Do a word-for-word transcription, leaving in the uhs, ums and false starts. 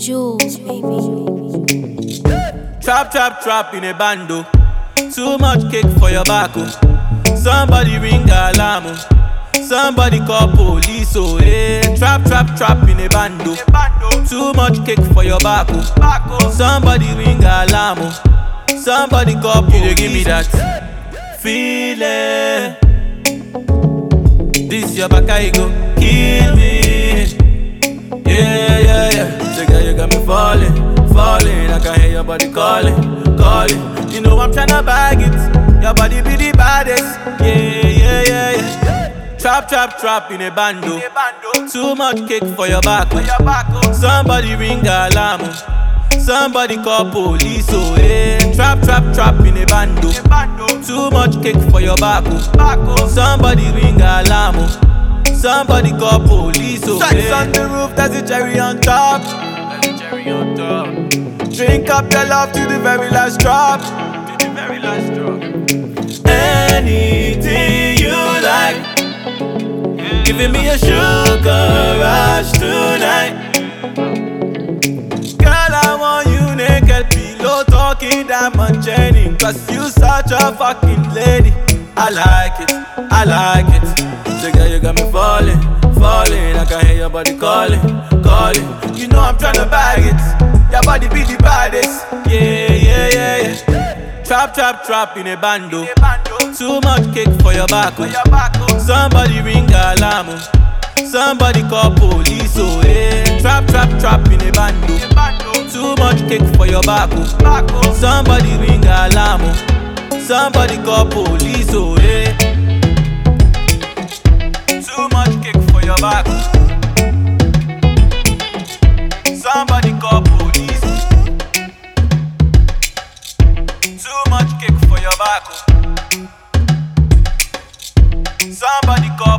Jules, baby. Trap, trap, trap in a bando. Too much cake for your back, oh. Somebody ring alarm, oh. Somebody call police, oh, hey. Trap, trap, trap in a bando. Too much cake for your back, oh. Somebody ring alarm, oh. Somebody call police. You give me that feeling. This your back, I go kill me. Yeah, yeah, yeah. So girl, you got me falling, falling. I can hear your body calling, calling. You know I'm tryna bag it. Your body be the baddest. Yeah, yeah, yeah, yeah. Trap, trap, trap in a bando. Too much cake for your back, oh. Somebody ring alarm, oh. Somebody call police, oh, yeah. Trap, trap, trap in a bando. Too much cake for your back, oh. Somebody ring alarm, oh. Somebody call police, oh, Sex yeah. On the roof, there's a cherry on top. There's a cherry on top. Drink up your love to the very last drop. To the very last drop. Anything you like, yeah. Giving me a sugar rush tonight. Girl, I want you naked, pillow talking diamond chaining. Cause you such a fucking lady. I like it, I like it. So girl, you got me falling, falling. I can hear your body calling, calling. You know I'm tryna bag it. Your body be the baddest. Yeah, yeah, yeah, yeah. Trap, trap, trap in a bando. Too much cake for your back, oh. Somebody ring alarm, oh. Somebody call police, oh, yeah. Trap, trap, trap in a bando. Too much cake for your back, oh. Somebody ring alarm, oh. Somebody call police, oh, yeah. Too much cake for your back. Somebody call police. Too much cake for your back. Somebody call